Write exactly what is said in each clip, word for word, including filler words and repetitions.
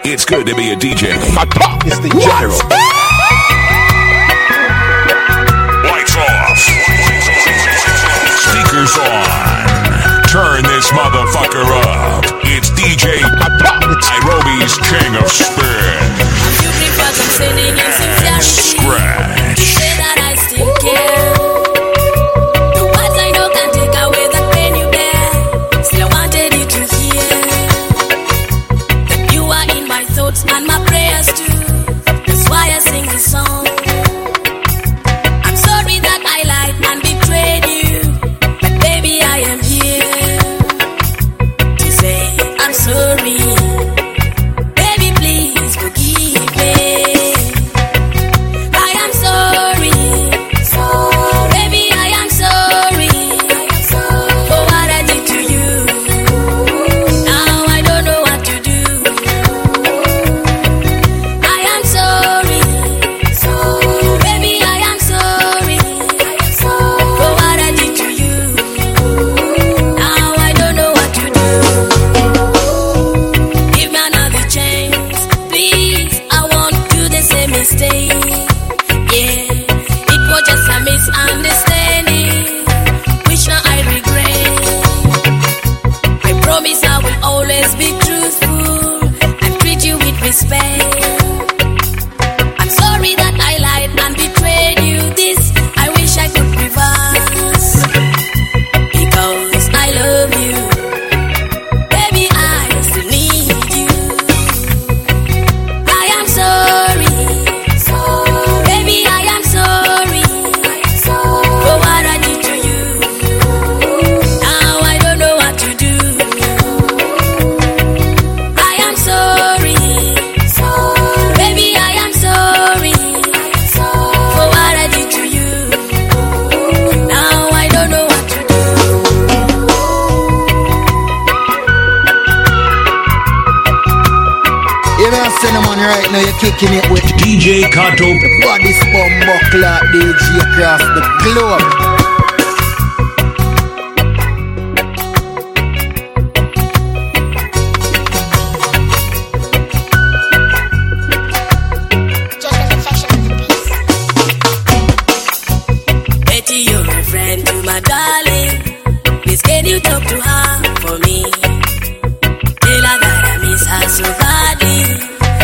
It's good to be a D J. It's the general. Lights off. Speakers on. Turn this motherfucker up. It's D J Nairobi's King of Spin. And Scratch. Say that I still care. The words I know can take away the pain you bear. Still I wanted you to hear that you are in my thoughts and my prayers too. That's why I sing this song. I'm sorry that I lied and betrayed you, but baby I am here to say I'm sorry. Baby please forgive me. Right now you're kicking it with D J Kato. The body's bumbuckler D J across the globe. Betty, you're my friend, you're my darling. Please can you talk to her for me? Tell her that I miss her so badly.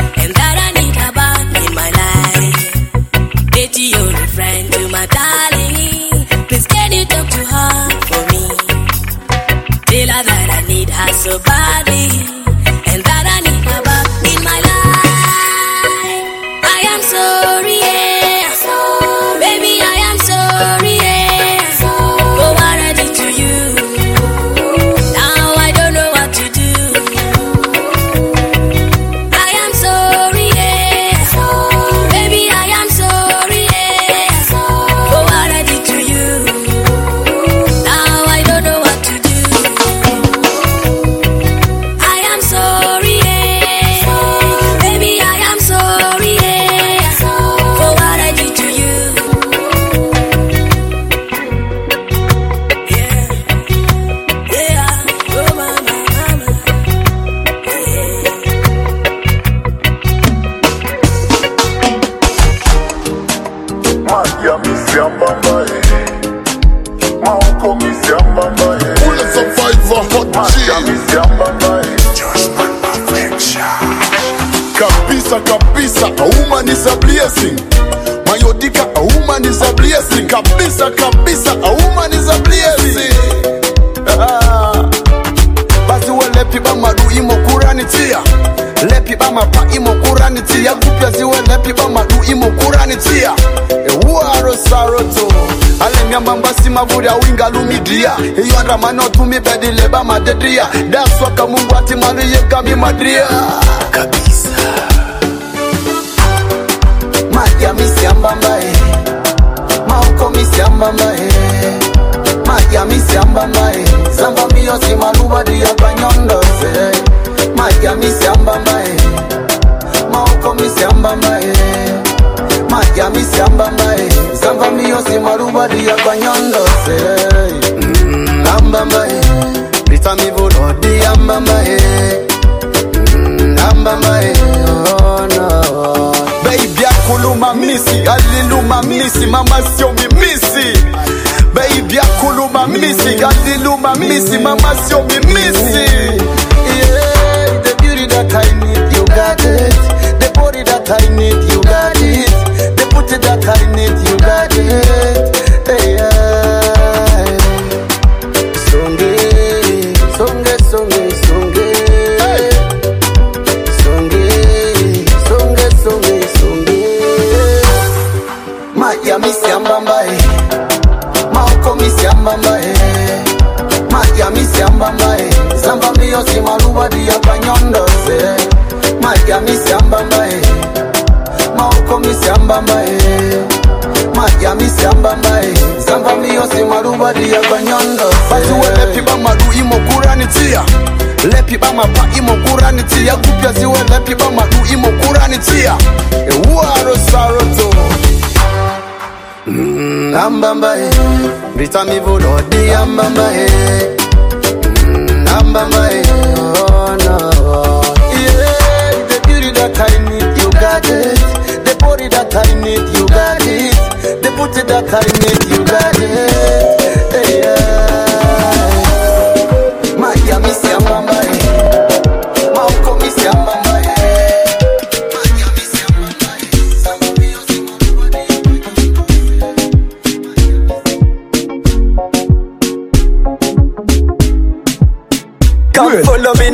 You're a friend to my darling. Please can you talk to her for me? Tell her that I need her so badly, and that I need her back in my life. I am sorry, yeah. Baby, I am sorry, yeah. For what I did to you. Now I don't know what to do. I am sorry, yeah. Baby, I am sorry. Kabisa kabisa, a woman is a blessing. Mayodika, a woman is a blessing. Kabisa kabisa, a woman is a blessing. Basi we lepi ba madu imo kurani tia. Lepi ba mapa imo kurani tia. Kupia ziwe lepi ba madu imo kurani tia. E uaro saroto. Ale nyamba si mavuri ya winga lumidia. Iyo anda mano tumi bedi leba madedria. Daswa ka mungu ati manu ye kami madria. Kabisa Magia misi ambambae Mauko misi ambambae Magia misi ambambae Zamba miyo si maluba diya kanyondo se Magia misi ambambae Mauko misi ambambae Magia misi ambambae Zamba miyo si maluba diya kanyondo se mm, Ambambae Rita mi volo di ambambae mm, Ambambae mamisi, aliluma misi, mama sio mimisi. Baby akuluma misi, aliluma misi, mama sio mimisi. Yeah, the beauty that I need, you got it. The body that I need, you got it. The booty that I need, you got it. Hey, yeah. Songe, songe, songe, songe. Hey. Songe, songe, songe, songe. Maya misi ambambae, maoko misi ambambae. Maya misi ambambae, zamba miyo si maluwa diya kanyondo se. Maya misi ambambae, maoko misi ambambae. Maya misi ambambae, zamba miyo si maluwa diya kanyondo se. Bazuwe lepi ba madu imo kurani tia. Lepi ba mapa imo kurani tia. Kupya ziwe lepi ba madu imo kurani tia. E uaro saroto Mmm, ambambae, vitami vododi ambambae. Mmm, ambambae, oh no. Yeah, the beauty that I need, you got it. The body that I need, you got it. The booty that I need, you got it. Hey, yeah. Maya misi ambambae, maoko misi ambambae. Maya misi ambambae, samba miyo si come follow me.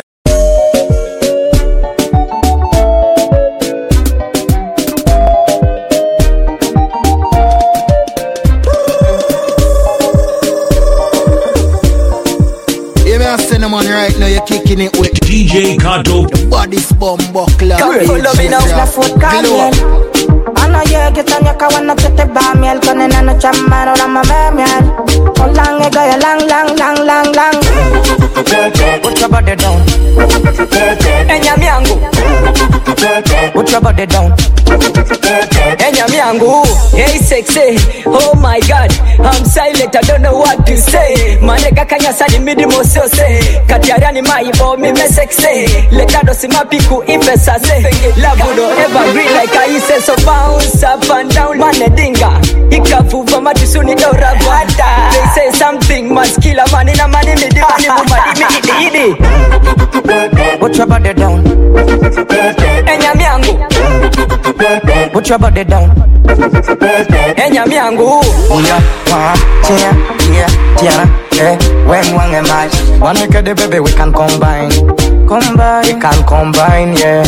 You may have seen them on right now, you're kicking it with D J Kato. the body's bombo club. Come follow me now. La foot caliente. Ana yeke tanya kawana tete ba miel kone nano chamaro na mame miel. Olang ego ya lang lang lang lang lang. Put your body down. Enya miangu. Put your body down. Enya miangu. Hey sexy. Oh my God. I'm silent. I don't know what to say. Manega kanya sali midi mosose. Katiarani maibo mime sexy. Lekado simapiku ife sase. Labudo evergreen like I say so bounce up and down. Manedinga. Ikafuva matusuni dora bata. They say something must kill a man in a man in the money mumadi me idi idi. Put your body down. Enya miangu. Put your body down. Enya miangu. Uya, wa, chia, chia, chia, eh. When one am I? One make the baby we can combine. Combine. We can combine, yeah.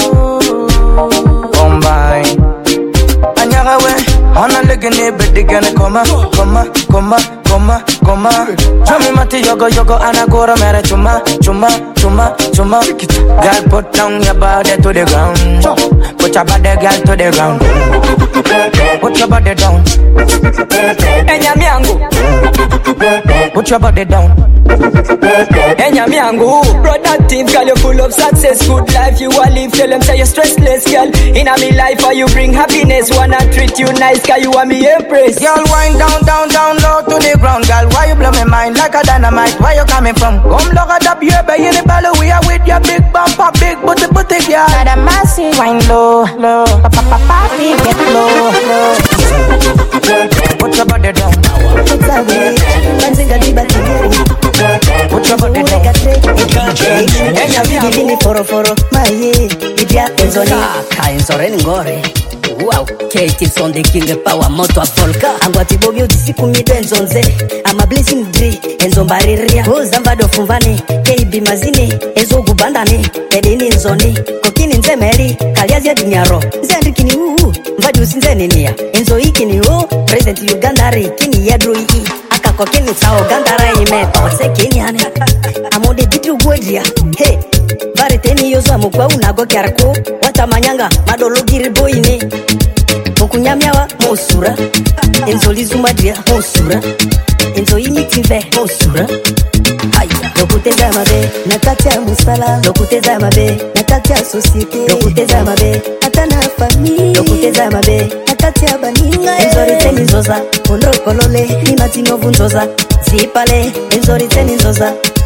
Combine. Anyaga we, ona legene bedi gane koma, koma, koma, koma, koma. Chumi mati yogo yogo anagora mere chuma, chuma, chuma, chuma. Girl put down your body to the ground. Put your body girl to the ground. Put your body down. Enya miangu. Put your body down. Enya miangu. Productive girl, you full of success, good life you a live. Tell them say you're stressless girl. In a me life how you bring happiness. Wanna treat you nice girl, you want me empress. Girl, wind down, down, down, low to the ground. Girl, why you blow my mind like a dynamite? Where you coming from? Come look at up here, baby, in the belly. We are with your big bumper, big booty, booty, girl. Got a massive wine low, low. Pa pa pa party get low, low. Put your body down. It's a way. Manzinga diba tigeri. Put your body down. Enya miangu. Foro foro. Maye. Idia enzoni. Kaka enzoreni ngore. Wow, Katie son the king power moto a polka. Angwati bogyo disiku mido enzonze. Ama blessing dri enzo mbariria. Kozamba do fumvani. K B mazini enzo gubandani. Edini enzoni. Kokini nzemeri. Kaliazi ya dinyaro. Zendrikini uu. Mvadi usinzeni niya. Enzo hiki ni o. President Ugandari. Kini yadro hii. Aka kokini sao gandara ime. Pawase kenyane. Amode bitu guedia. Hey. Bareteni yozo amukwa unago kiarako. Watamanyanga madolo giri boine. Mokunyamyawa mosura. Enzo lizumadria mosura. Enzo imitive mosura. Lokuteza mabe, nakatia musala. Lokuteza mabe, nakatia societe. Lokuteza mabe, atana famille. Lokuteza mabe, nakatia baninga. Enzori teni zoza, ondro kolole, ni matino vunzoza. Zipale, enzori teni zoza.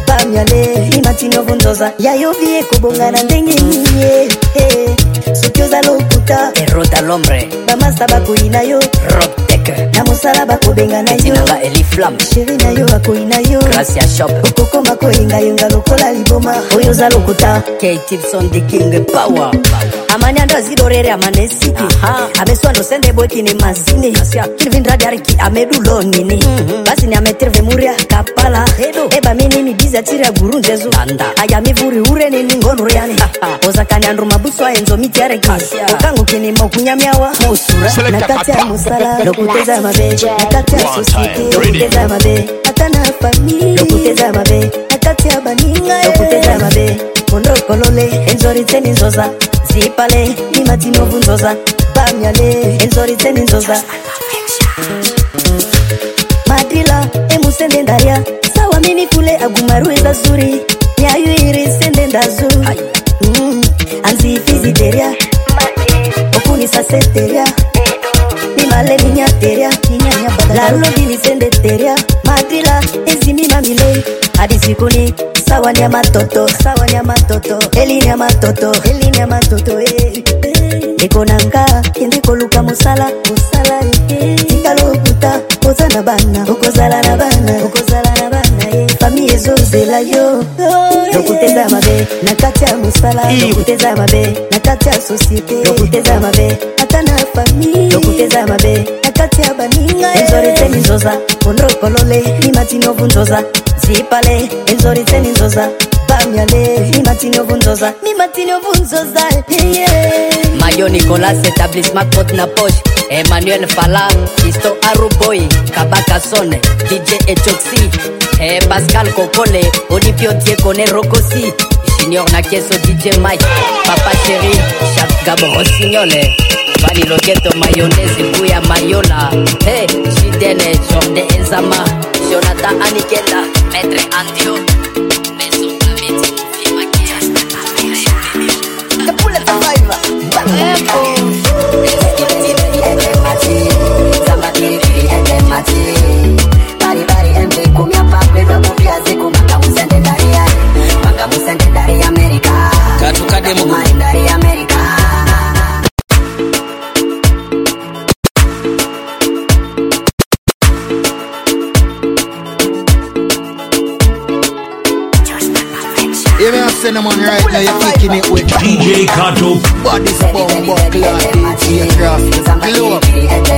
Bamyale, ni matino vunzoza. Ya yovie kubongana ndenge nye. Hey, sukioza lokuta. Erota l'ombre. Bamasta bakuina yo. Rock na musala bakubenga na yo. Tinanga eliflam. Sheri na yo bakuina yo. Gracia shop. Ukoko mako inga inga lokola liboma. Oyoza lokuta. K-Tipson the king power. Amani ando zidorere amane city. Ameswa no sende boy kini masini. Kilvin radariki amedulo nini. Basi ni ameterve muria kapala. Eba mini ni biza tira gurunzezu. Aya mivuri ure nini ngono yani. Oza kani andru mabuswa enzo miti areki. Okangu kini mokunyamiawa. Musura. Nakati ya musala. Lokuteza mabe. Nakati ya sosite. Lokuteza mabe. Atana fami. Lokuteza mabe. Nakati ya baninga. Lokuteza mabe. Kondo kolole. Enzori teni zoza. Zipale, ni matino vunzoza. Bamyale, enzori teni nzoza. Madrila, emu sende ndaria. Sawa mini kule agumaru eza zuri. Nyayu iri sende ndazu. mm. Anzi fizi teria. Okuni sase teria. Ni male ninya teria. Lalo dini sende teria. Madrila, ezi mi mamile. Hadi sikuni. Sawa ni matoto, sawa ni matoto. Eli ni matoto, eli ni matoto. Eh, eh. Eko nanga, kende koluka musala, musala. Eh, tikalo kuta, koza na bana, okozala na bana, okozala na bana. Eh, fami ezo zela yo. Lokuteza mabe, nakati ya musala. Lokuteza mabe, nakati ya societe. Lokuteza mabe, atana fami. Lokuteza mabe, nakati ya baninga. Enzori teni zoza, ondro kolole, ni matino vunzoza. Zipale, enzori teni nzoza. Bamyale, ni matino vunzoza. Ni matino vunzoza. Yeah. Mayo Nicolas, établissement Côte na poche. Emmanuel Fala, Isto Aruboy, Kabaka Sone, D J Echoxi, eh, Pascal Kokole, Onipio Diekone Rokosi, Junior Nakeso D J Mike, Papa Chéri, Chap Gabo Rossignol, Vani Loketo Mayonnaise, Bouya Mayola, hey, Chidene, Jorde Enzama, Jonathan Anikenda, Maître Andio, Maison Plameti, Fima Kias, The Bullet Survivor, Bari bari embe kumya pakwe robo viazi kumanga musende ndari ya manga musende ndari ya Amerika katukade mu ndari ya Amerika. Yeah, me send them on right now. You're kicking it with D J Kato. Body's bomb buckler, D J Craft. Glow up.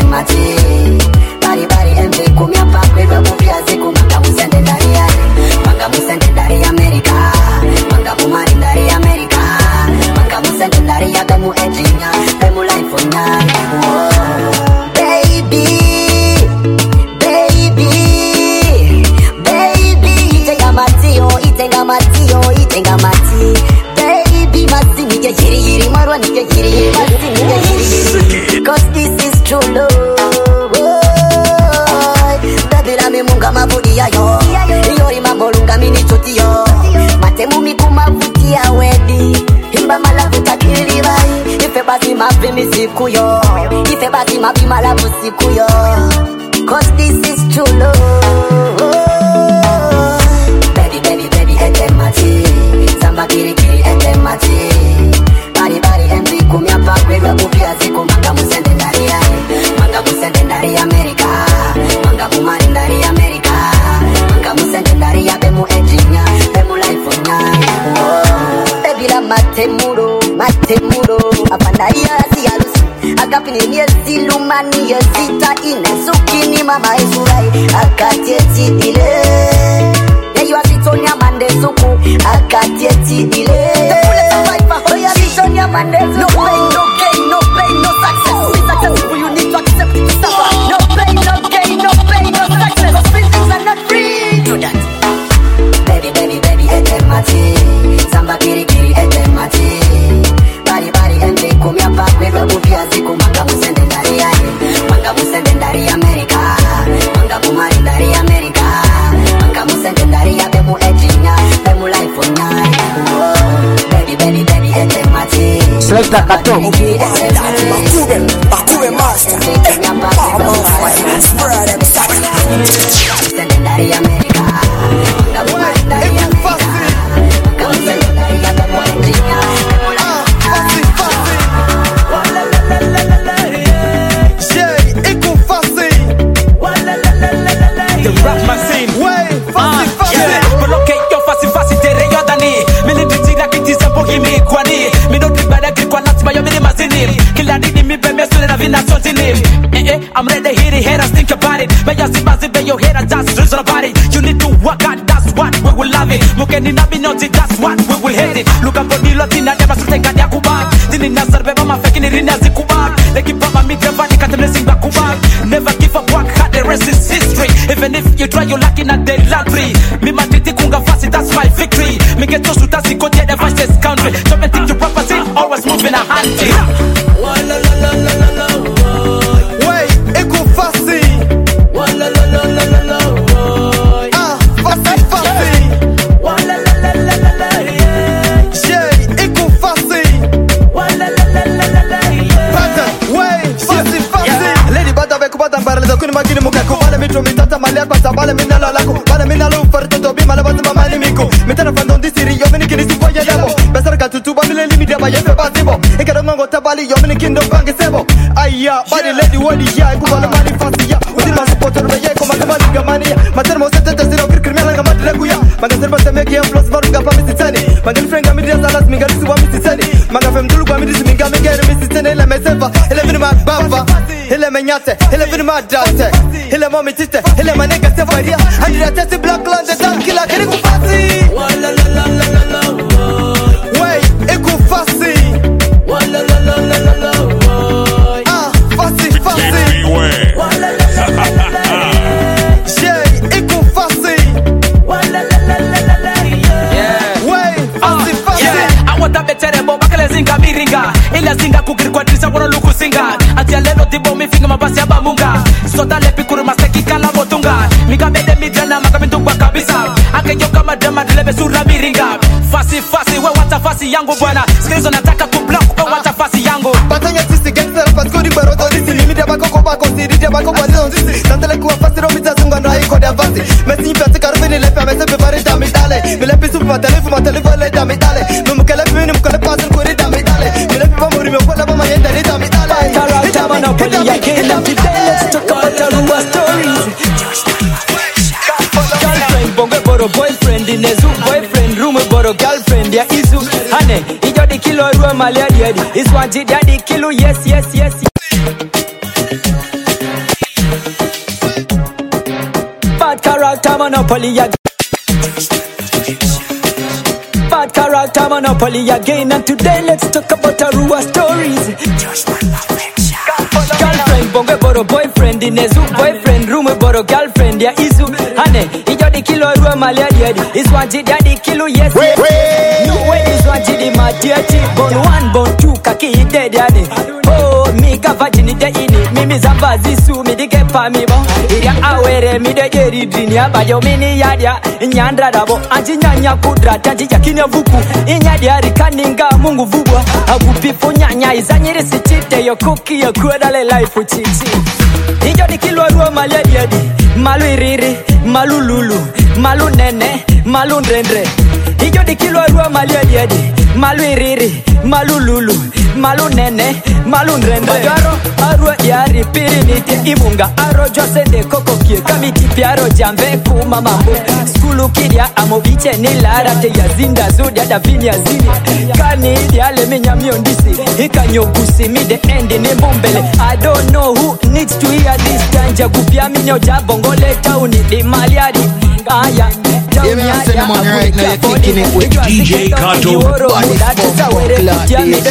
Bari bari embe kumya pakwe robo viazi kumanga musende ndari ya manga musende ndari ya Amerika manga kumari ndari ya Amerika manga musende ndari ya bemu engineer bemu life on night. Baby baby baby itenga matio itenga matio itenga mati baby mati nige hiri hiri marwa nige hiri hiri mati nige hiri hiri cause this is true love. Munga mabudi ya yo Yori mamolunga mini chuti yo Matemu mikuma vuti ya wedi Himba malavu takiri bai Ife basi mapimi siku yo Ife basi mapi malavu siku yo Cause this is true love. Baby baby baby ete mati Samba kiri kiri ete mati Bari bari embi kumya pakwe Rabu pia ziku manga musende ndari ya Manga musende ndari ya Amerika Manga kumari ndari ya Amerika Manga musende ndari ya bemu engineer Bemu life on night. Baby la matemuro Matemuro Afandari ya si alusi Agapini niye ziluma niye zita ine Sukini mama esurai Akatieti dile Yeah you are Sitonia Mande Suku Akatieti dile The bullet survivor. Oh yeah Sitonia Mande Suku. No pain no gain no pain no success. To be successful you need to accept it to suffer. No pain no gain no pain no success. Cause things are not free. Do that. Baby baby baby ete mati Samba kiri kiri ete mati Bari bari embe kumya pakwe Rabu viazi kumanga musende ndari ya Manga musende ndari ya Amerika Manga kumari ndari ya Amerika Manga musende ndari ya bemu engineer Bemu life on night. Baby baby baby ete mati Selecta Kato. Bakube Bakube master. Musende ndari ya Amerika Manga kumari ndari ya Amerika I'm ready to hit it, haters think about it. But you see massive, but your hater just reason about it. You need to work out, that's what we will love it. Mukeni na binoti, that's what we will hate it. Look up for the Latina, never to take a yakubak. Dini na sarbe, mama faking it in a zikubak. They keep up on me, Javani, cut the missing bakubak. Never give up, work hard, the rest is history. Even if you try, you're lucky not the lottery. Me matiti kunga fast, that's my victory. Me get to shoot, that's the good, the fastest country. So me think you proper, always moving a hand. Walla la la la la la. Wait, eko fasi. Walla la la la la la. Ah, fasi fasi. Walla la la la la la. Yeah, eko fasi. Walla la la la la la. Pata, wait, fasi fasi. Lady bata be kubata mbara da kuni makini mukaku. Bale mitro mitata malia pata bale minala lako. Bale minala ufarta tobi mala bata mamani miko. Mitana fandon disiri yo mini kini sipo ya demo. Besar katutu ba mile limit ya ba yefe basibo. Ikara mango tabali yo mini kindo bangi sebo. Aya, body lady wadi ya kubala mani fasi ya. Udir ma supporter be ye koma kamali gamani ya. Mater mo sete teziro kir kirmela ngamati la kuya. Manga serba semeki ya plus varu gapa misitani. Manga frenga midria salas minga disi wa misitani. Manga fem dulu kwa midisi minga minga misitani ele mesefa. Ele vini ma baba. Ele menyate, ele vini ma date. Ele mami tite, ele manega sefaria. Andrea tesi black land the dark killer kiri kufasi. Walla la la la la la. Wait, eko fasi. Walla la la la la la. Ah, fasi fasi. Beware. Walla la la la la la. Yeah, eko fasi. Walla la la la la la. Wait, fasi fasi. Yeah, I want to be terrible, bakale zinga miringa. Ila zinga kukiri kwa trisa wano luku singa. Ati ya lelo tibo mi finga mabasi ya bamunga. Sota lepi kuru maseki kala motunga. Miga bede midjana maka mintukwa kabisa. Ake yoka madama dilebe sura miringa. Fasi fasi, we wata fasi yangu bwana. Skrizo nataka kublock, we wata fasi yangu. Batanya sisi gangster paskodi baroto disi. Limite bako kwa bako sirite bako kwa zon disi. Tantele kuwa fasi romita zunga na hiko dia fasi. Mesi nipati karufini lepe amese pepari da mitale. Milepi supi matelefu matelefu le da mitale. Mumukelefi mini mukele pasin kuri da mitale. Milepi pamuri mewala pama yenda ni da mitale. Character monopoly again and today let's talk about the rumor stories. Girlfriend, bonge boro boyfriend, inezu boyfriend, room boro girlfriend, ya izu. Hane, ijo di kilo ruwa malia diadi. Iswanji daddy kilo, yes, yes, yes. Bad character monopoly again. Bad character monopoly again and today let's talk about the rumor stories. Girlfriend, bonge boro boyfriend, inezu boyfriend, room boro girlfriend, ya izu. Hane, ijo di kilo ruwa malia diadi. Iswanji daddy kilo, yes, yes. No way iswanji di matiati. Born one, born two, kaki dead yani. Oh, mi ka virgin de ini. Mimi zamba zisu, mi dige pa mi bo. Iria awere, mi de jeri drinia. Bayo mini yadia, nyandra dabo. Anji nyanya kudra, tanji yakine vuku. Inyadia rikaninga, mungu vubwa. Agupifo nyanya, izanyiri sichite. Yo cookie, yo kuedale life uchichi. Ijo di kilo ruwa malia diadi. Malu iriri, malu lulu. Malu nene, malu ndrendre. Ijo di kilo ruwa malia diadi. Malu iriri, malu lulu. Malu nene, malu ndrendre. Bagaro, arwa yari piri niti. Imunga, aro jose de koko kie. Kamiti piaro jambe kuma mambo. Skulu kidia, amo biche nilara. Te ya zinda zudi, ada vini ya zini. Kani diale minya miondisi. Hika nyogusi, mi de endi ni mumbele. I don't know who needs to hear this. Tanja gupia minyo jabongo le tauni. Di maliadi, aya. Yeah, me I'm saying man right now, you're kicking it with D J Kato. Body from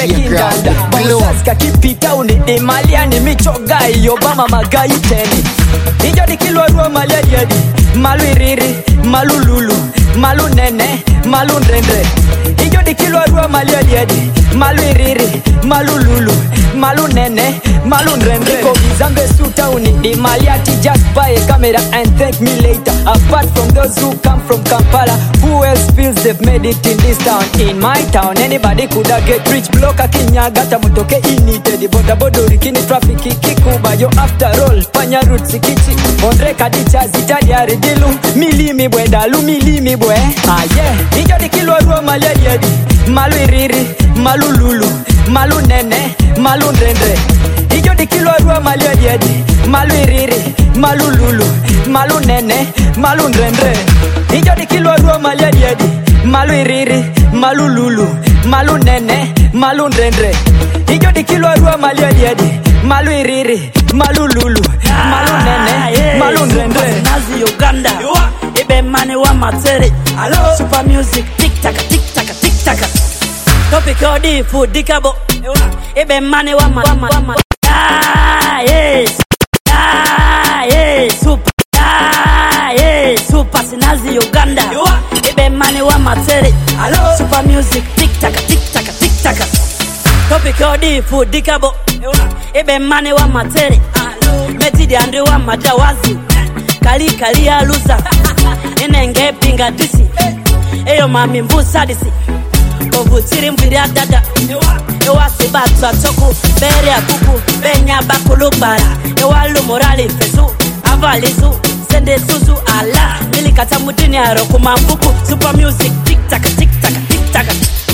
Saska kipita unide maliani michoga iyo bama magai teni. Ijo di kilo ruwa malia diadi. Malu iriri, malu lulu. Malu nene, malu ndrendre. Ijo di kilo ruwa malia diadi. Malu iriri, malu lulu. Malu nene, malu ndrendre. Iko bizange suta unide maliati. Just buy a camera and thank me later. Apart from those who come from Kampala, who else feels they've made it in this town? In my town, anybody coulda get rich. Bloka kinyaga tamutoke inite. Di boda bodo rikini trafiki kikuba. Yo after all, panya roots kichi. Ondre kadicha zita diari dilu. Milimi bwe dalu milimi bwe. Ah yeah, ijo di kilo ruwa malia diadi. Malu iriri, malu lulu. Malu nene, malu ndrendre. Ijo di kilo ruwa malia diadi. Malu iriri, malu lulu. Malu nene, malu ndrendre. Ijo di kilo ruwa malia diadi. Malu iriri, malu lulu. Malu nene, malu ndrendre. Ijo di kilo ruwa malia diadi. malu iriri, malu lulu, malu nene, malu ndwendwe. Nazi Uganda, ibe mani wa materi. Super music, tic tac, tic tac, tic tac. Topic odi food dikabo, ibe mani wa ma. Ah yes, ah yes, super, ah yes, super Nazi Uganda, ibe mani wa materi. Super music, tic tac, tic tac, tic tac. Topic odi food dikabo, ibe mani wa materi. Metidi andri wa majawazi, kali kali aluza. Inenge pinga disi, eyo mami mbusa disi. Ovutiri mbiri dada, ewa sibatu atoku, bere akuku, benya bakulubara. Ewa lumorali fesu, avalizu, sende suzu ala. Milikata mudini haroku mambuku, super music, tic tac, tic tac, tic tac.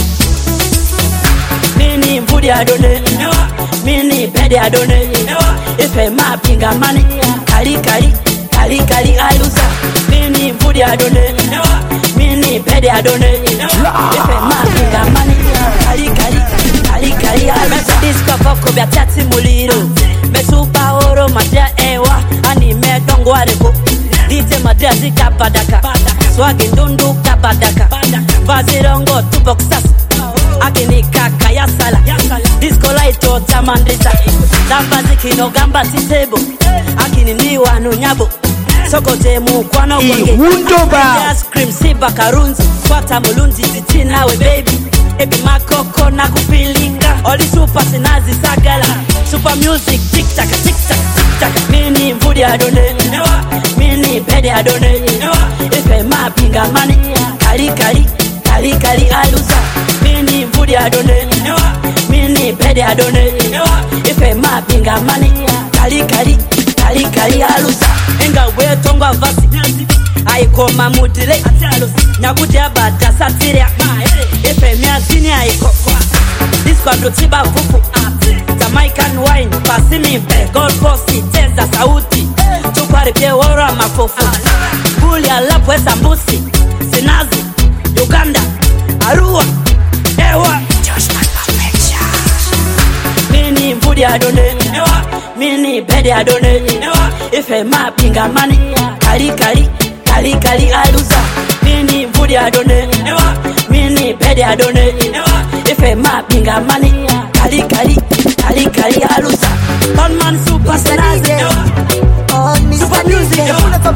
Mini mbudi adone, mini bedi adone. Ife mapinga mani, kali kali, kali kali aluza. Mini mbudi adone, mini bedi adone. Ife mapinga mani, kali kali, kali kali aluza. Disco koko bia tati muliro, me super oro madia ewa, ani me dongo areko. Dite madia zika badaka, swagi ndundu kabadaka. Vazirongo tupo kusasa. Akini kaka ya sala, disco light o tamandrisa. Damba zikino gamba titebo, akini niwa no nyabo. Soko temu kwa no wenge, ice cream siba karunzi. Kwata mulunzi titina we baby, ebi makoko na kufilinga. Oli super sinazi sagala, super music tic tac tic tac tic tac. Mini mbudi adone, mini bedi adone. Ife mapinga mani, kali kali, kali kali aluza. Mini mbudi adone, mini bedi adone. Ife mapinga mani, kali kali, kali kali aluza. Enga wetonga vasi, aiko mamudile. Nyakuti abata satiria, ife miasini aiko. Disco abdotiba fufu, Jamaican wine, pasimi mpe. Gold posti, teza sauti, tukwari pie wora mafofu. Buli alapu esa mbusi, Sinazi, Uganda, Arua, Ewa. Just my perfection. Mini mbudi adone, mini bedi adone. Ife mapinga mani, kali kali, kali kali aluza. Mini mbudi adone, mini bedi adone. Ife mapinga mani, kali kali, kali kali aluza. Gunman super Sinazi, super music.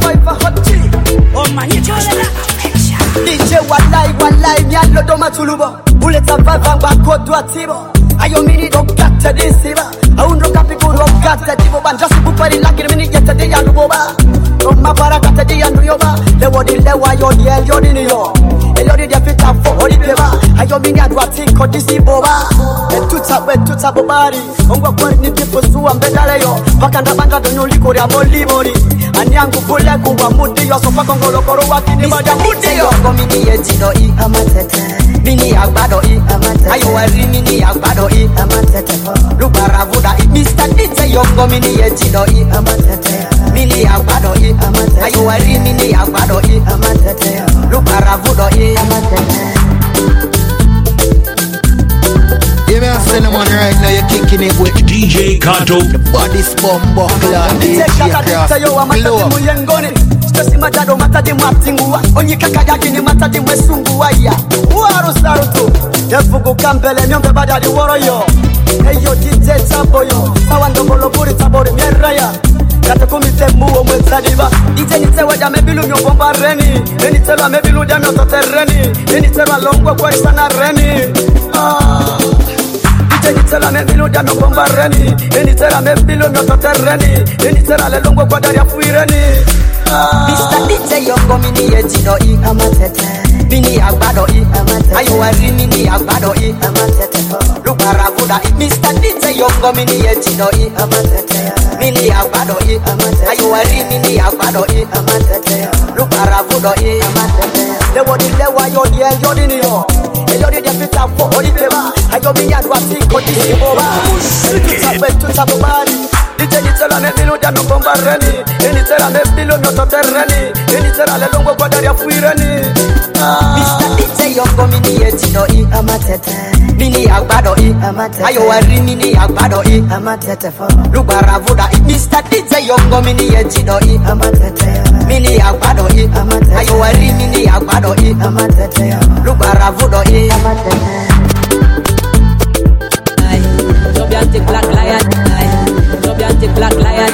Oh man, you just my perfection. D J walai walai nyalo do matulubo. Buleta vava bakodo atibo. Ayo mini do kata disiba. Aundo kapikuru kata dibo banjasi bupari lakini mini yeta de yandu boba. Roma para kata de yandu yoba. Lewo di lewa yo di el yo di niyo. Elo di dia fita fo ori peba. Ayo mini adu atiko disiboba. Etuta we tuta bobari. Ongwa kwari ni tipo suwa mbedale yo. Vakanda banga do nyuliko ya moli moli. Anyangu kule kuwa mudi yo. Sofa kongolo koro wakini bada mudi yo. Mini yetino i amatete. Mini agbado i amatete. Ayo wari mini agbado i amatete. Lubara vuda i Mister D J yongo mini yetino i amatete. Mini agbado i amatete. Ayo wari mini agbado i amatete. Lubara vuda i amatete. Yeah, man, send them on right now. You're kicking it with D J Kato, the body spum buckler. D J Cross. Stasi matado matadi matingua. Onyi kaka yaki ni matadi mwesungua ya. Uaru sarutu. Yefugu kambele myombe badadi woro yo. Eyo D J tabo yo. Sawa ndongolo puri tabori mieraya. Kata kumite muo mwetadiba. D J nitewa ya mebilu nyobomba reni. Enitela mebilu ya myotote reni. Enitela longwa kwa isana reni. Ah. Enitela mebilu ya myobomba reni. Enitela mebilu myotote reni. Enitela lelongwa kwa daria fuireni. Mister D J yongo mini yetino i amatete. Mini agbado i amatete. Ayo wari mini agbado i amatete. Lubara vuda i Mister D J yongo mini yetino i amatete. Mini agbado i amatete. Ayo wari mini agbado i amatete. Lubara vuda i amatete. Lewo di lewa yo di el yo di niyo. Eyo di di fita fo ori peba. Ayo mini adu atiko di siboba. Tuta we tuta bobari. Dice nitela me miludia no bombarreni. Nitela me bilo no toterreni. Nitela le longo kwa dari afuireni. Mister D J yongo mini etino I amatete. Mini agbado I amatete. Ayo wari mini agbado I amatete for. Lubara vuda I. Mister D J yongo mini etino I amatete. Mini agbado I amatete. Ayo wari mini agbado I amatete. Lubara vuda I amatete. Jobiantic black lion, Jobiantic black lion.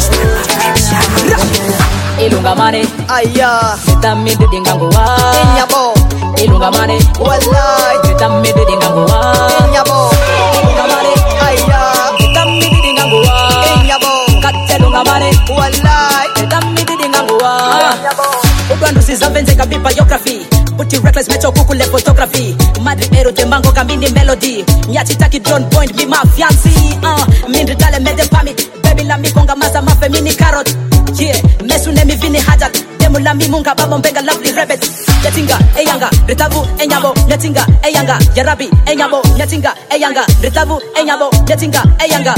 Ilunga mane, aya. Sitami de dingangoa, Inyabo. Ilunga mane, walai. Sitami de dingangoa, Inyabo. Ilunga mane, aya. Sitami de dingangoa, Inyabo. Katelunga mane, walai. Sitami de dingangoa. Ugandu sizavenze kabipa biography. Puti reckless mecho kukule photography. Madri ero tembango kamini melody. Nyati taki drone point mi ma fiancé. Uh, mindri dale mede pamit. Baby la mi konga masa ma femini carrot. Yeah, mesu ne mi vini hajat. Demu la mi munga babo mbenga lovely rabbit. Nyatinga, eyanga, ritabu, enyabo. Nyatinga, eyanga, yarabi, enyabo. Nyatinga, eyanga, ritabu, enyabo. Nyatinga, eyanga.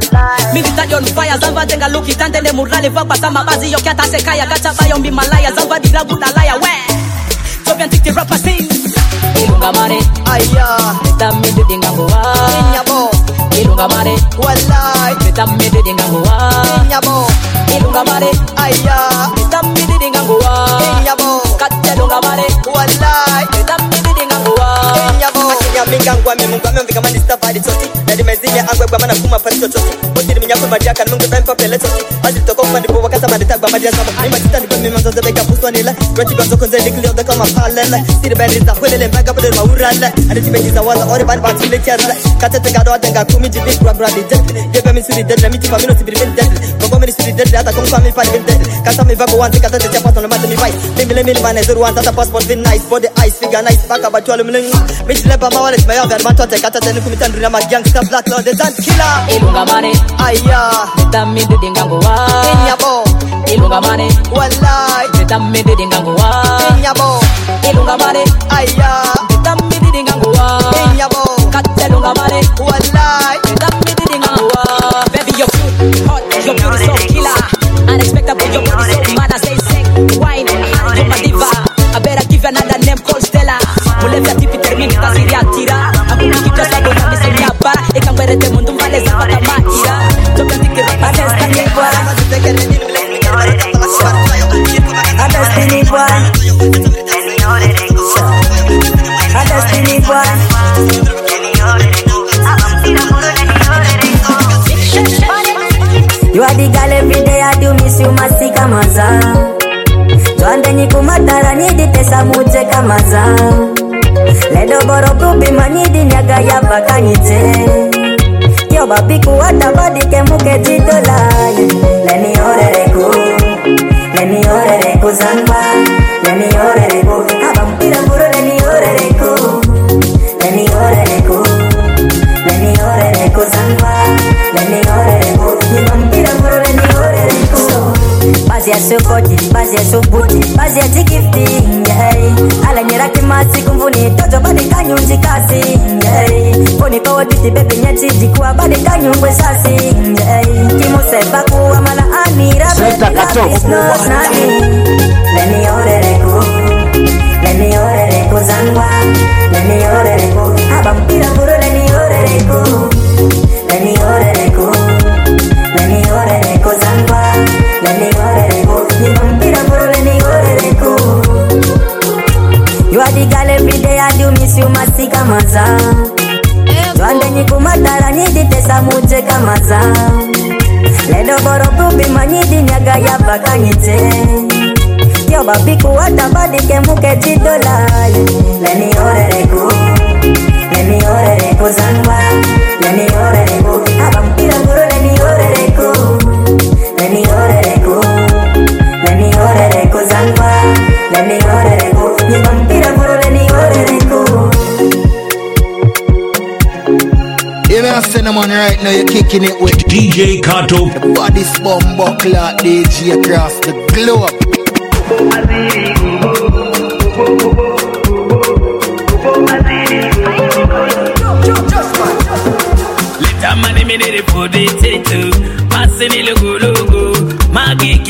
Mi vita on fire, zamba tenga luki. Tantende murali vagba sama bazi yo kiata sekaya. Gacha bayo mi malaya, zamba di lagu na laya. Weh! Jobiantic the rapper sing. Ilunga mane, aya. Sitami de dingangoa, Inyabo. Ilunga mane, walai. Sitami de dingangoa, Inyabo. Ilunga mane, aya. Sitami de dingangoa, Inyabo. Katelunga mane, walai. Sitami de dingangoa, Inyabo. Ya minga ngwa mi mungu ame mvika mani stafa di toti. Na di mezini angwe kwa mana kuma pari toti. Poti ni minyako madiaka mungu bempa pele toti. Adi toko kwa ndipo wakata mani tagba madia sama. Ima tita di kumi manzoze beka puswa nila. Rati kwa zoko nze likli oda kama palele. Siri bani za kwelele mbaga pade maurale. Adi tibe jiza waza ori bani bani tule kiarle. Kata tenga doa tenga kumi jibi kwa bradi deadly. Debe mi suri deadly. Mi tipa mino sibiri bin deadly. Gogo mi suri deadly. Ata kong kwa mi pari bin deadly. Kata mi vago wanzi kata te chapa tono mata mi vai. Mimile mili mane zuru wanza ta passport bin nice. Body ice figure nice. Baka batualu miling. Mi jilepa mawalet mayo ver matote. Kata tenu kumitandri na magangsta black lord the dance killer. Ilunga mane, aya. Sitami de dingangoa, Inyabo. Ilunga mane, walai. Sitami de dingangoa, Inyabo. Ilunga mane, aya. Sitami de dingangoa, Inyabo. Katelunga mane, walai. Sitami de dingangoa. Baby you're cute, hot, your beauty so killer. Unexpected, your body so mad, I say sick. Wine, you're my diva. I better give you another name called Stella. Mulevya tipi termini tasiri atira. Hakuna kitu cha dona misemi hapa. Ikangwerete mundu mbale za pata maira. Jobiantic the rapper destiny boy. A destiny boy. A destiny boy. You are the girl every day I do miss you masika maza. Twande nyikumatara nyiditesa muje kamaza. Ledo boro kubi manidi nyaga ya bakanyite. Yo babi kuwata badike muke jidola. Leni orereku, leni orereku zamba. Leni orereku, haba mpira mburu leni orereku. Leni orereku, leni orereku zamba. Leni orereku, haba mpira mburu leni orereku. Bazi ya sokoti, bazi ya sobuti, bazi ya tikifti, yeah. Ala nyeraki masi kumvuni, tojo bade kanyunji kasi, yeah. Poni kawa titi bebe nyati jikuwa bade kanyungwe sasi, yeah. Kimuse bakuwa mala anira, bebe lapis nos nani. Leni orereku, leni orereku zangwa, leni orereku, haba mpira mburu leni orereku. Leni orereku, leni orereku zangwa, leni orereku, haba mpira mburu leni orereku. You are the girl every day I do miss you masika maza. Twande nyikumatara nyiditesa muje kamaza. Ledo boro kubi manyidi nyaga ya bakanyite. Yo babi kuwata badike muke jidola. Leni orereku, leni orereku zangwa. Leni orereku, haba mpira mburu leni orereku. Leni orereku, leni orereku zangwa. Leni orereku, haba mpira mburu leni orereku. You know, cinnamon right now, you're kicking it with D J Kato, the baddest bomb clock D J across the globe. Little money, me need it for the tattoo.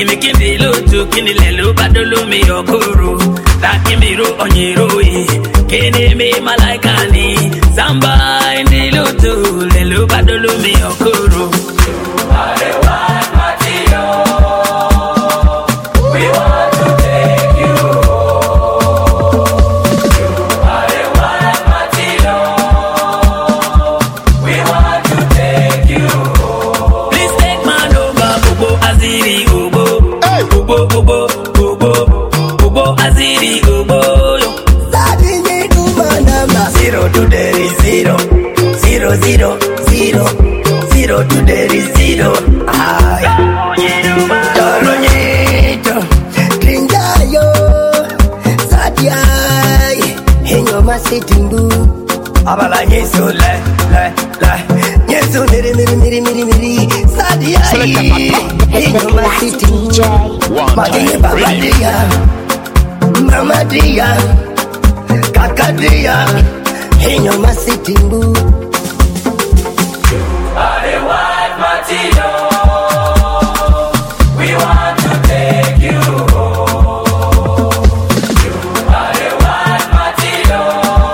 Kimi kimi lutu kini lelu badulu mi okuru. Ta kimi ru onyiru kini mi malaikani. Samba indi lutu lelu badulu mi okuru. We want to take you home. You are the one, Matilo. We want to take you home. Please take my number, Ubo Aziri Ubo. Hey, Ubo Ubo Ubo Ubo Aziri Ubo. Sadini Dumanama. Zero to there is zero. Zero zero zero. Zero to there is zero. Ah, Tolonito, Trindayo, Sadiai, Henyoma Sitindu, Abala Yesu, le, le, le, Yesu, miri, miri, miri, miri, miri, Sadiai, Henyoma Sitindu, Madini Babadia, Mamadia, Kakadia, Henyoma Sitindu. Matino, we want to take you home. You are the one, Matino.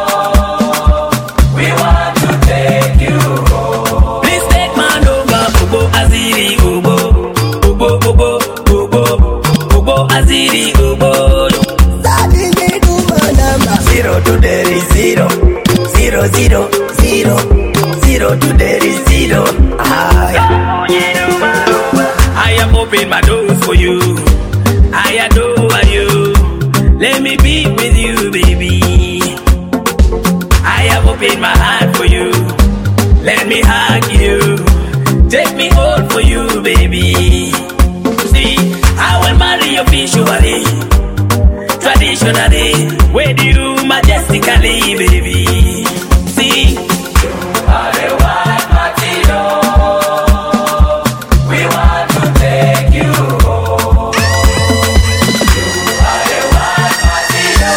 We want to take you home. Please take my number, Ubo Aziri Ubo. Ubo, Ubo, Ubo, Ubo Aziri Ubo. Sadini Dumanama. Zero to there is zero. Zero, zero, zero. Zero to there is zero. I am open my doors for you. I adore you. Let me be with you, baby. I have opened my heart for you. Let me hug you. Take me all for you, baby. See, I will marry you visually, traditionally, with you majestically, baby. See, are the one, Matino. We want to take you home. You are the one, Matino.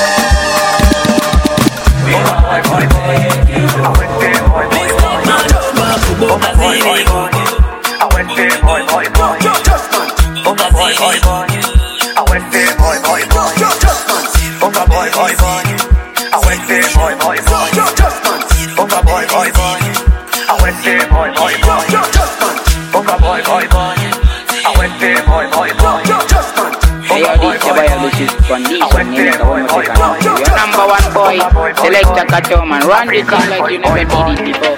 We want to take you home. Please take my number, Ubo Aziri. I went there, boy, boy, boy. Just man. Ubo boy, boy, boy. I went there, boy, boy, boy. Just man. Ubo boy, boy, boy. I went there, boy, boy, boy. Just man. Ubo boy, boy, boy. I went there, boy, boy, boy. Just man. Ubo boy, boy, boy. I went there, boy, boy, boy. Just man. Hey, yo, this boy, this is condition. You number one boy, select a Katoman. Run this thing like you never did it before.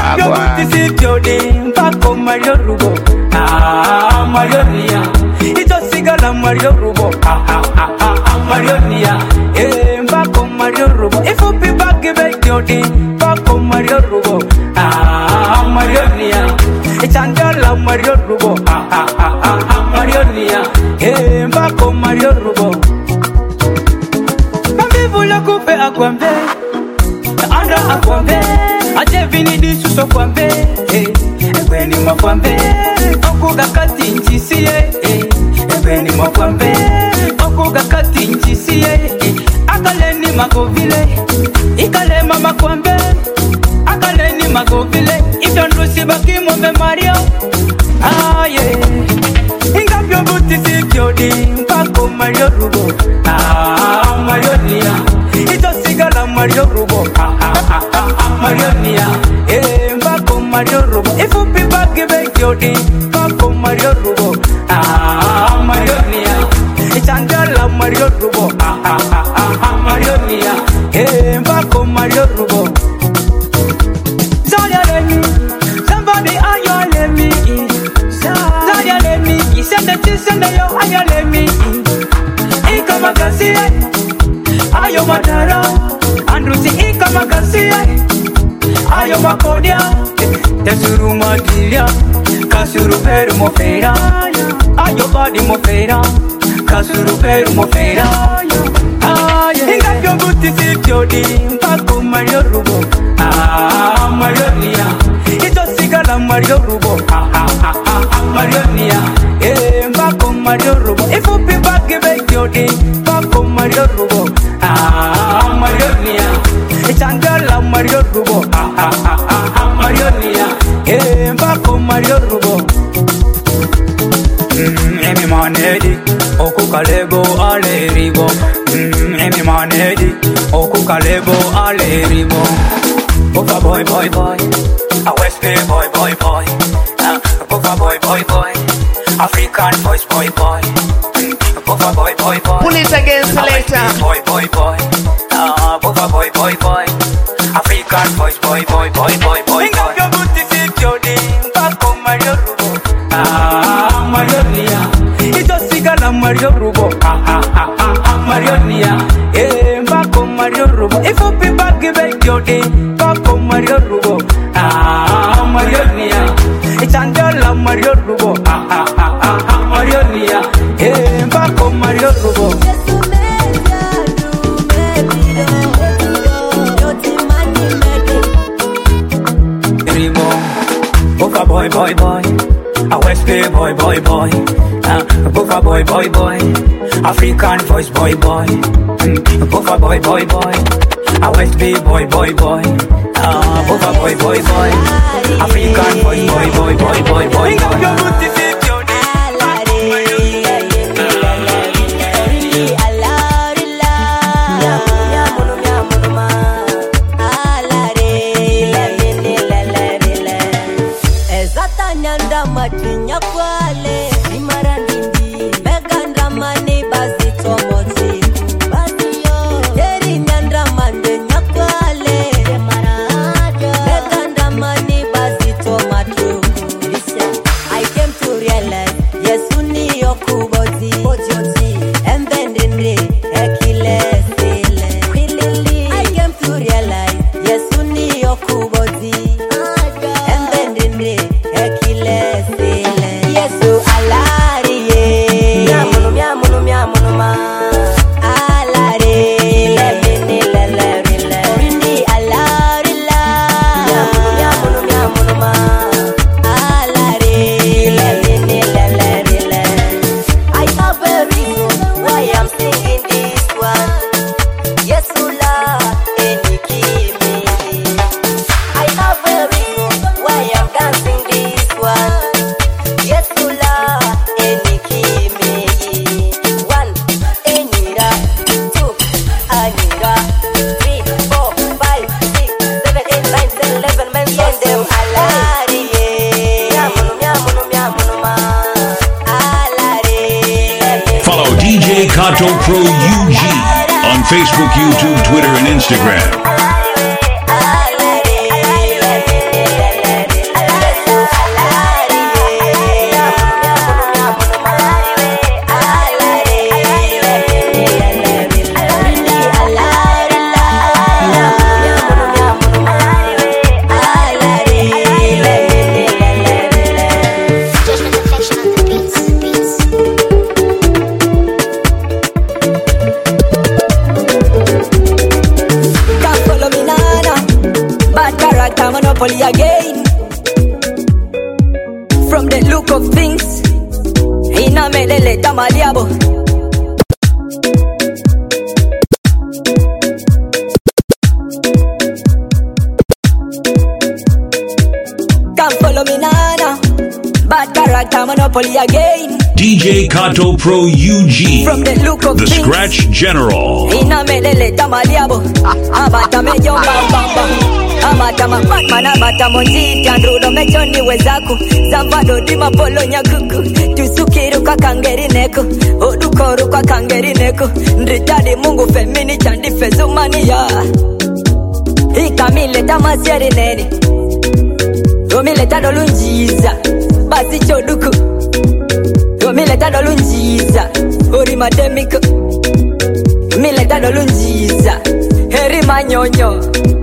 Mario Rubo, ah, Mario Nia. It's a cigar, Mario Rubo, ah, ah, ah, ah, Mario Nia. Eh, back on Mario Rubo. If you be back, give it your day. Back on Mario Rubo, ah, Mario Nia. It's Angela Mario Rubo, ah, ah, ah, ah, Mario Nia. Eh, back on Mario Rubo. Mambi vula coupe a kwambe, Andra a kwambe. Aje vini di suso kwambe, eh. Ebeni makwambe, okuga kati nchisiye, eh. Ebeni makwambe, okuga kati nchisiye, eh. Akaleni magovile, ikale mama kwambe. Akaleni magovile, ifyondusi baki mombe Mario. Ah yeah, ingapyo buti sikyodi, mpako Mario Rubo. Ah Mario Nia, ito sigala Mario Rubo. Ah ah ah ah Mario Nia, eh mpako Mario Rubo. Ifupi bagi bekyodi, mpako Mario Rubo. Ah Mario Nia, ichanjala Mario Rubo. Ah ah ah ah Mario Nia, eh mpako Mario Rubo. Zaya lemi, somebody ayo lemi. Zaya lemi, isende chisende yo ayo lemi. Ika magasiye, ayo matara. Andrusi ika magasiye, ayo makodia. Tesuru madilia, kasuru peru mofera. Ayo body mofera, kasuru peru mofera. Inga pyo buti si kyodi, mpako Mario Rubo. Ah Mario Nia, ito sigala Mario Rubo. Ah ah ah ah Mario Nia, eh mpako Mario Rubo. Ifupi bagi bekyodi, mpako Mario Rubo. Ah Mario Nia, ichangala Mario Rubo. Ah ah ah ah Mario Nia, eh mpako Mario Rubo. Mm, any money manedi okukalebo aleribo mm, emi manedi okukalebo aleribo Bofa boy boy boy a West Bay boy boy boy uh, Bofa boy boy boy African voice boy boy mm, Bofa boy boy boy pull it again selector boy boy boy uh, Bofa boy boy boy African voice boy boy boy boy boy Think of your booty fit your day back on Mario Rubo ah Mario Nia ito sigala Mario Rubo ah ah ah ah Mario Nia eh back on Mario Rubo if you be back back your day back on Mario Rubo ah Mario Nia it's andala Mario Rubo ah ah ah ah Mario Nia eh back on Mario Rubo Bofa boy boy boy a West Bay boy boy boy uh, Bofa boy boy boy African voice boy boy mm, Bofa boy boy boy a West Bay boy boy boy uh, Bofa boy boy boy African voice boy boy boy boy boy boy Kato Pro U G on Facebook, YouTube, Twitter, and Instagram. Monopoly again. From the look of things, ina melele tamaliabo. Come follow me nana. Bad character monopoly again. D J Kato Pro U G. From the look of the things, Scratch General. Ina melele tamaliabo. Abata mejo bamba. Amatama Batman amatamo njiti Andrudo mechoni wezaku Zamvado dima polo nyakuku Tusukiru kwa kangeri neko Odukoru kwa kangeri neko Ndritadi mungu femini chandi fezumania Ikamile tamasieri neni Romile tadolu njiza Basi choduku Romile tadolu njiza Ori mademiko Mile tadolu njiza Heri manyonyo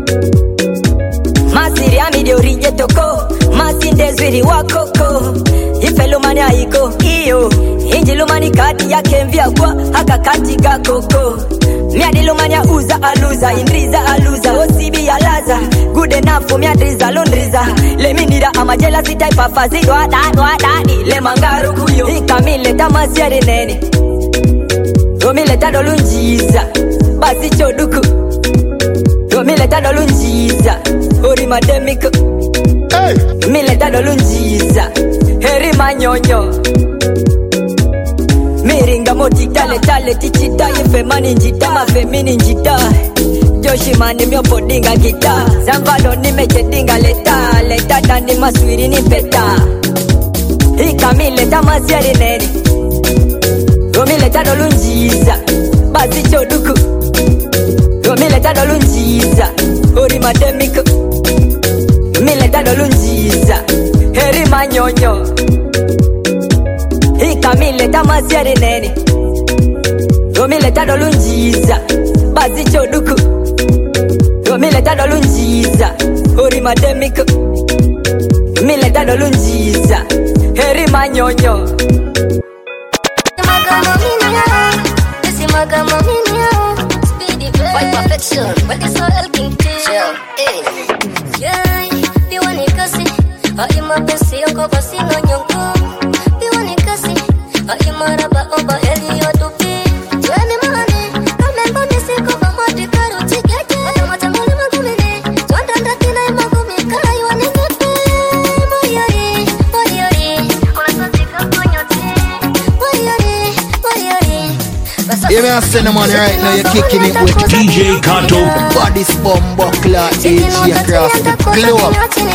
Masiri amidi orije toko Masinde zwiri wakoko Ifelumani haiko iyo Injilumani kati ya kemvia kwa Haka kati kakoko Miadilumani ya uza aluza Indriza aluza Osibi ya laza Good enough miadriza lundriza Leminira amajela sita ipafazi Dwada dwada Le mangaru kuyo Ikamile tamasieri neni Romile tadolu njiza Basi choduku Romile tadolu njiza Ori mademiko hey. Mile tadolu njiza Heri manyonyo moti tale tale tichita ife mani njita mafemini njita Joshi mani myopo dinga gita Zambalo nimeche dinga leta Leta dani maswiri ni peta Hika mileta maziari neni Romileta dolunjiza Basi choduku Romileta dolunjiza Ori mademiku Mileta dolunjiza Heri manyonyo Hika mileta maziari neni Romileta dolunjiza Basi choduku Romileta dolunjiza Ori mademiku Mileta dolunjiza Heri manyonyo White perfection, but it's all helping chill. Hey, yeah, you want it kasi? I am a busy, I'm going to sing on your room. You want it kasi? I am a rubber over Elio to be. You want the money? Come and put this in cover, what the car will take it. I don't want to move my woman. Don't understand, I'm a woman. You want it kasi? Moyori, moyori. All I take up on your team. Moyori, moyori. You may have seen the money right now, you're kicking it with D J Kato. Body's Bumbuckler, A G across the globe.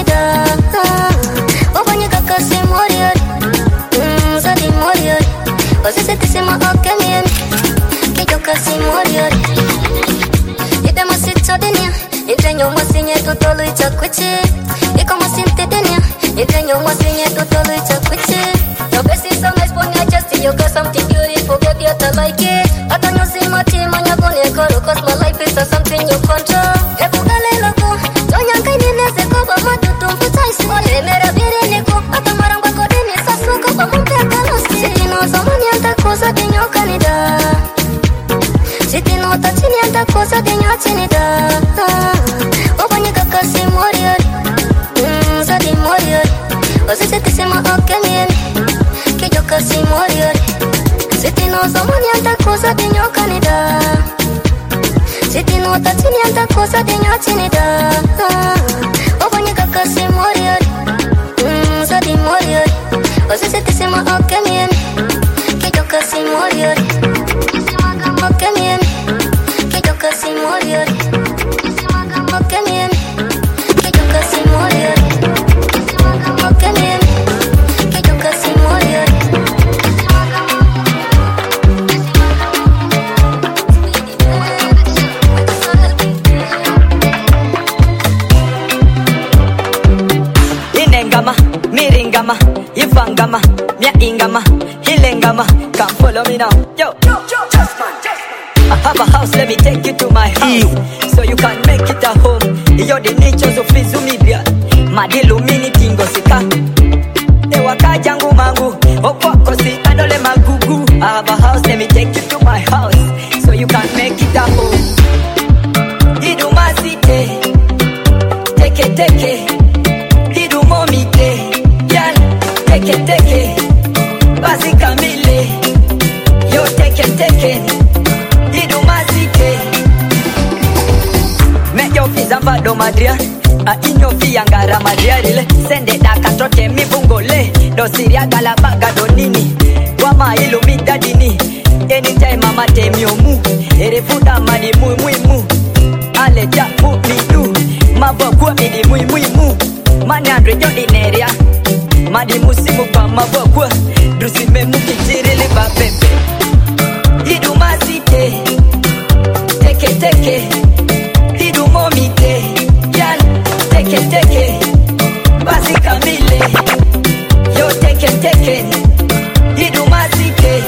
You got something beautiful, baby, I like it. I don't know, see my team, and you're gonna call, cause my life is something you control. If you got a loco, don't you kind of miss it, go, but my two don't put ice. Oh, they made a bit in it, I don't want to go in it, so go, but I'm back on the city. No, someone else that goes up in your Canada. City, no, touching you, that goes up in your Canada. Oh, when you got a sim warrior, mmm, so the warrior. Was it the same, okay, kasi warrior City no zamani anta kosa dinyo Canada City no tatini anta kosa dinyo Canada Obanye kasi warrior Mmm zadi warrior Ozi seti sema okay mien Kejo kasi warrior Kisima gama okay mien Kejo kasi warrior Kisima gama okay mien Kejo kasi warrior Kisima gama okay mien Kejo kasi warrior Miringama, Ifangama, Mia Ingama, Hilengama, come follow me now. Yo, yo, yo, just man, just man. I have a house, let me take you to my house. So you can make it a home. You're the nature of Fizumibia. Madilu mini tingo sika. Ewa kajangu mangu. Okwako si adole magugu. I have a house, let me take you to my house. So you can make it a home. Iduma city. Take it, take it. Idumo mite. Take it, take it, basi kamile. Yo take it, take it, idumazike. Me yo fizamba do madria, a inyo fiyangara madria rile. Sende da katote mi bungole, do siria galabaga do nini. Wama ilumita dini, anytime mama temi omu. Ere fuda mani mui mui mu, ale ja mu mi du. Mabokwa midi mui mui mu, mani andre yo dineria. Madi musimu pa mabokwa Drusime mukijirili ba pepe Iduma site Teke teke Idumo mite Yan Teke teke Basi kamile Yo teke teke Iduma site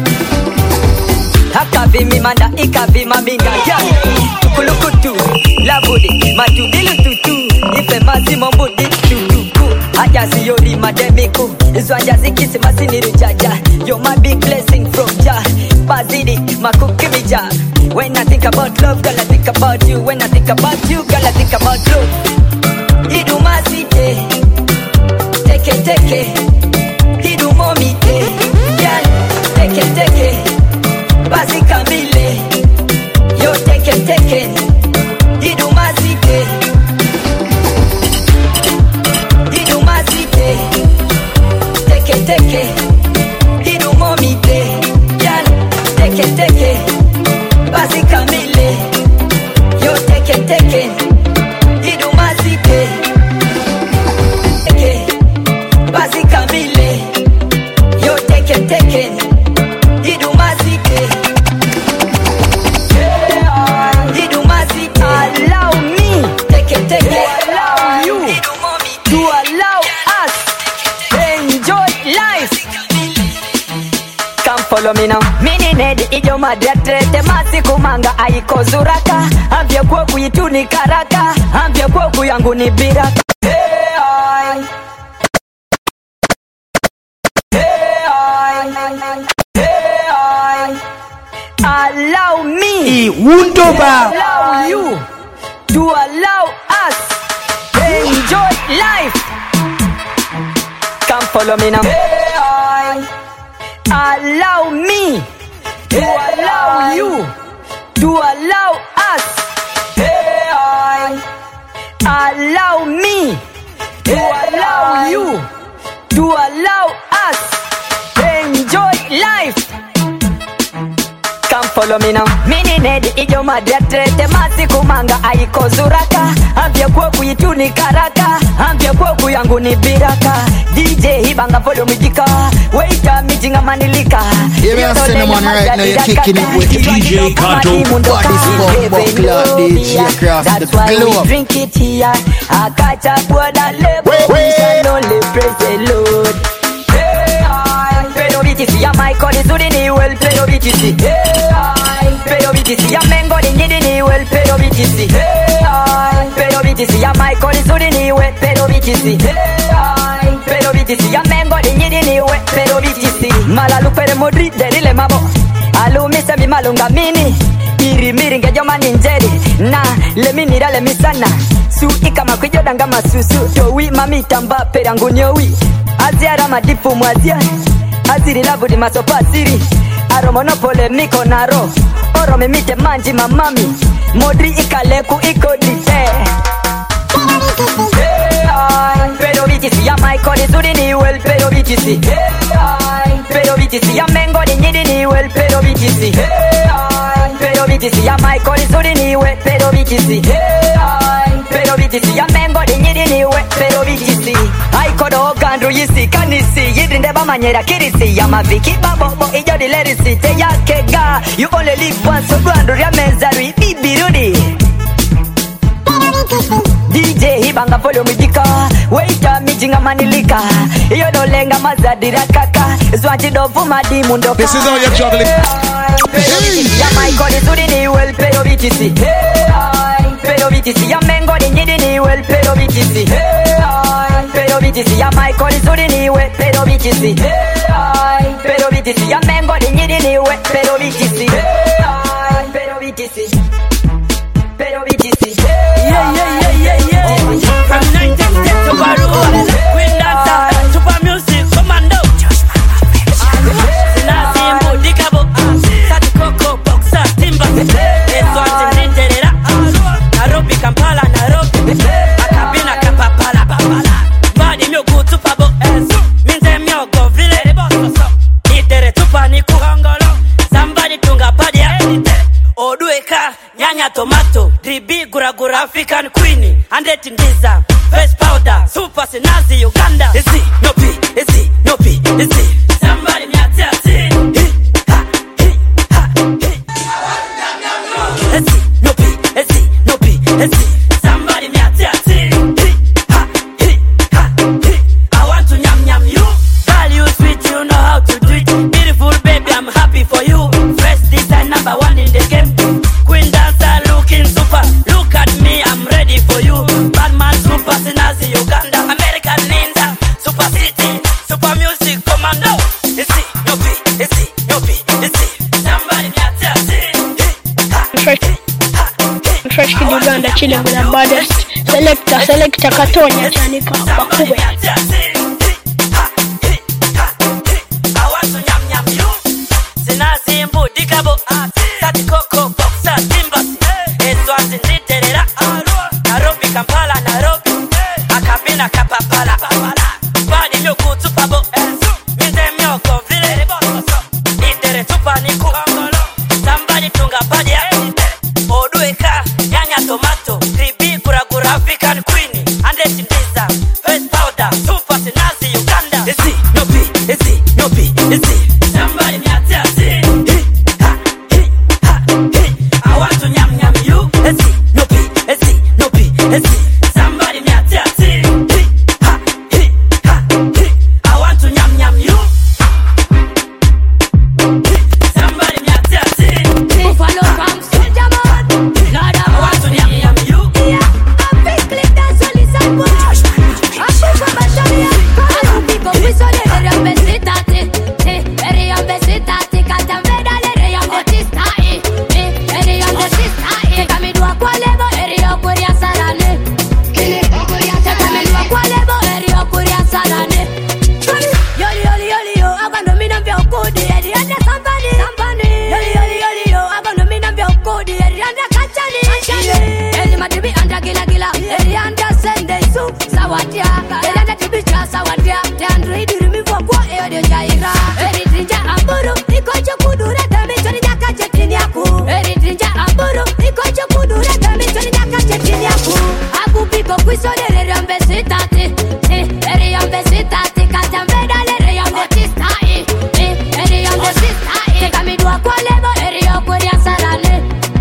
Haka vimi manda ika vima minga Yan Kulukutu Labudi Matudilu tutu Ife mazi mombudi tutu Aja siyori mademiku Izo aja zikisi masini rujaja You're my big blessing from Jah Bazidi makukimija When I think about love, girl I think about you When I think about you, girl I think about love Iduma site Teke teke Idumo mite Girl, teke teke Basi kamile Yo teke teke Iduma site Take it, take it, idumo mite, yan, follow me now. Mini nedi ijo madretrete masiku manga aiko zuraka. Ambia kwoku itu ni karaka. Ambia kwoku yangu ni biraka. Hey, I. Hey, I. Hey, I. Allow me to allow you to allow us enjoy life. Come follow me now. Hey, I. Allow me to allow you to allow us. Hey, I. Allow me to allow you to allow us enjoy life. Come follow me now. Mini nedi ijo madretrete masiku manga aiko zuraka. Ambia kwoku itu ni karaka. Ambia kwoku yangu ni biraka. D J hibanga follow me jika. Waita mijinga manilika. Yeah, we are cinnamon right now. You're kicking it with D J Kato. Body spot, buckler, D J across the globe. That's why we drink it here. Akacha buona lebo. We shall only praise the Lord. Hey, I. Pero B T C ya my call is doing it well. Pero B T C. Hey, I. Pero B T C ya mengo di ngidi ni well. Pero B T C. Hey, I. Pero B T C ya my call is doing it well. Pero B T C. Hey, I. Pero B T C ya mengo di ngidi ni well. Pero B T C. Malalu pere modri derile mabo. Alu mise mi malunga mini. Iri miri ngejo maninjeri. Na le minira le misana. Su ikama kwijo danga masusu. Towi mami tamba perangu nyowi. Aziara madifu mwazia. Aziri labu di masopa siri. Aro monopole miko naro. Oro mimite manji mamami. Modri ikaleku iko dite. Hey, I. Pero B T C ya my call is doing it well. Pero B T C. Hey, I. Pero B T C ya mengo di ngidi ni well. Pero B T C. Hey, I. Pero B T C ya my call is doing it well. Pero B T C. Hey, I. Pero B T C ya mengo di ngidi ni well. Pero B T C. I kodo kandru yisi kanisi. Yidrinde ba manyera kirisi. Yama viki babobo ijo di lerisi. Te ya kega. You only live once so grandu ya mezari. Bibirudi. D J hibanga follow me jika. Waita mijinga manilika. Iyo dolenga mazadira kaka. Zwanti dovu madimu ndo. This is how you're juggling. Ya my call is doing it well. Pero B T C. Hey, I. Pero B T C ya mengo di ngidi ni well. Pero B T C. Hey, I. Pero B T C ya my call is doing it well. Pero B T C. Hey, I. Pero B T C ya mengo di ngidi ni well. Pero B T C. Hey, I. Pero B T C. Pero B T C. Yeah, yeah, yeah, yeah, yeah. From nineteen ten to Baru, Queen Dancer, Super Music, Commando. Sinazi Mbo, Dikabo, Sati Coco, Boxer, Timba. Eswati Niterera, Nairobi, Kampala, Nairobi. Akabina, Kapapala, Badi Myogu, Tupabo, Minze Myogo, Vile, Itere Tupa, Niku, Somebody Tunga, Padia, Odueka, Nyanya Tomato, Dribi, Gura Gura, African Queenie, Andeti Ndiza, Face Powder, Super Senazi, Uganda. Is it no P? Is it no P? Is it somebody me a tell see? Ha, he, ha, he. Is it no P? Is it no P? Is it somebody me a tell see? Ha, he, ha, he. I want to nyam nyam you. Girl, you sweet, you know how to do it. Beautiful baby, I'm happy for you. First design number one in the game. Queen Dancer looking super. Look at me, I'm ready for you. Batman, Super Senazi, Uganda, American Ninja, Super City, Super Music, Commando. Is it no P? Is it no P? Is it somebody me a tell see? Fresh Kid Uganda chilling with the baddest. Selector, selector Katonya Chanika Bakube. I want to nyam nyam you. Senazi Mbo, Dikabo, Sati Coco, Boxer, Timba. Eswati Niterera, Nairobi, Kampala, Nairobi. Akabina, Kapapala, Badi Myogu, Tupabo, Minze Myogo, Vile, Itere Tupa, Niku, Somebody Tunga, Padia, Odueka, Nyanya Tomato, Dribi, Gura Gura, African Queenie, Andeti Ndiza, Face Powder, Super Senazi, Uganda. Is it no P? Is it no P? Is it somebody me a tell see? Ha, he, ha, he. I want to nyam nyam you. Is it no P? Is it no P? Is it somebody me a tell see? Ha, he, ha, he. I want to nyam nyam you. besitati, eh, erion besitati, katambeda erion besitati, eh, erion besitati, tekamidwa kwa lebo erio kuria sarane,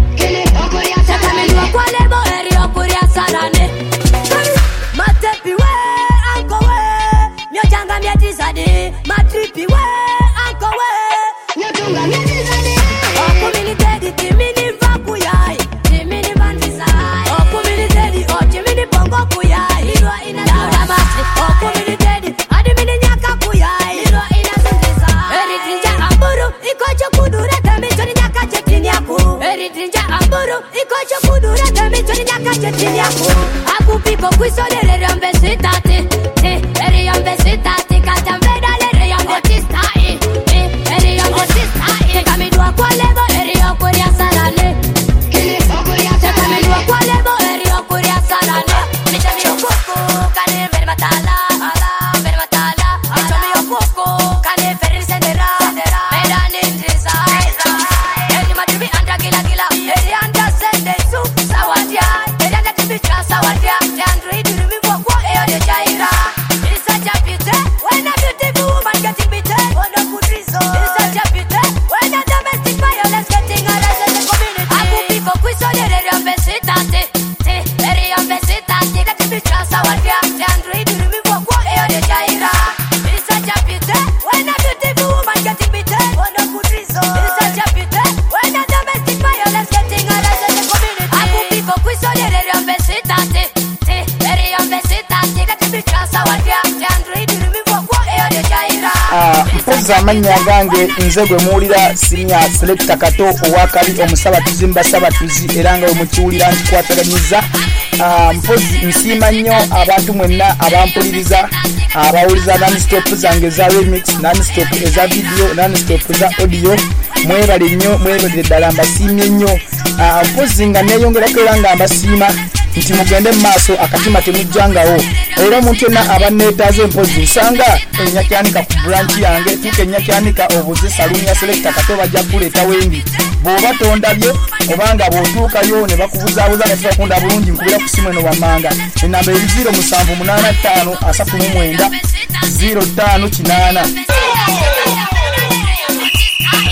tekamidwa kwa lebo erio kuria sarane, matepi we, anko we, myojanga myatizadi, matripi we, anko we, myojanga myatizadi, okumini dedi timini vakuyai, timini vandisai, okumini dedi o timini pongo kuyai, ilwa ina laura masi, okumini dedi adimini nyaka kuyai, ilwa ina sundisai, eritrinja amburu, ikocho kudura tamichoni nyaka chetini yaku, eritrinja amburu, ikocho kudura tamichoni nyaka chetini yaku, aku pipo kuisodere rombe sitati, eh, erion besitati, katambeda erion besitati, eh, erion besitati, tekamidwa kwa lebo erio kuria sarane, tekamidwa kwa lebo erio kuria sarane, michami yokoko kane veri matala, veri matala, michami yokoko kane veri sendera, mera nindriza, eri matibi anda gila gila, eri anda sende su sawadia, eri anda tibicha sawadia, te android rumi vokwo eo de jaira, isa chapite, when a beautiful woman getting beaten, one of good reason, isa chapite, when a domestic violence getting arrested in the community, aku pipo kuisodere rombe sitati, eh, erion besitati, kati bicha sawadia, te android rumi vokwo eo de jaira, isa chapite, when a beautiful woman getting beaten, one of good reason, isa chapite, when a domestic violence getting arrested in the community, aku pipo kuisodere rombe sitati, eh, erion besitati, kati bicha sawadia, te android rumi vokwo eo de jaira. Ah, mpoza amanya gange nze gwe muulira sinya selecta kato owakali omusabatuzi mbasabatuzi era nga omukiwulira nkikwataganyiza. Ah, mpozi nsiima nnyo abantu mwenna abampuliriza abawuliza non-stop zange za remix, non-stop eza video, non-stop za audio. Mwebale nnyo, mwebale ddala mbasiimye nnyo. Ah, mpozi nga neeyongerako era nga mbasiima nti mugende mu maaso akatima temujjangawo. Era omuntu yenna abanneetaaze mpozi nsanga ennyakyanika ku branch yange tuke ennyakyanika obuze saluuni ya selecta kato bajja kuleeta wendi. Bw'oba tondabye obanga bw'otuukayo ne bakubuzaabuza nga tibakunda bulungi nkubira ku simu eno wammanga. Enamba eri zero musanvu munaana ttaano asatu mu mwenda zero ttaano kinaana.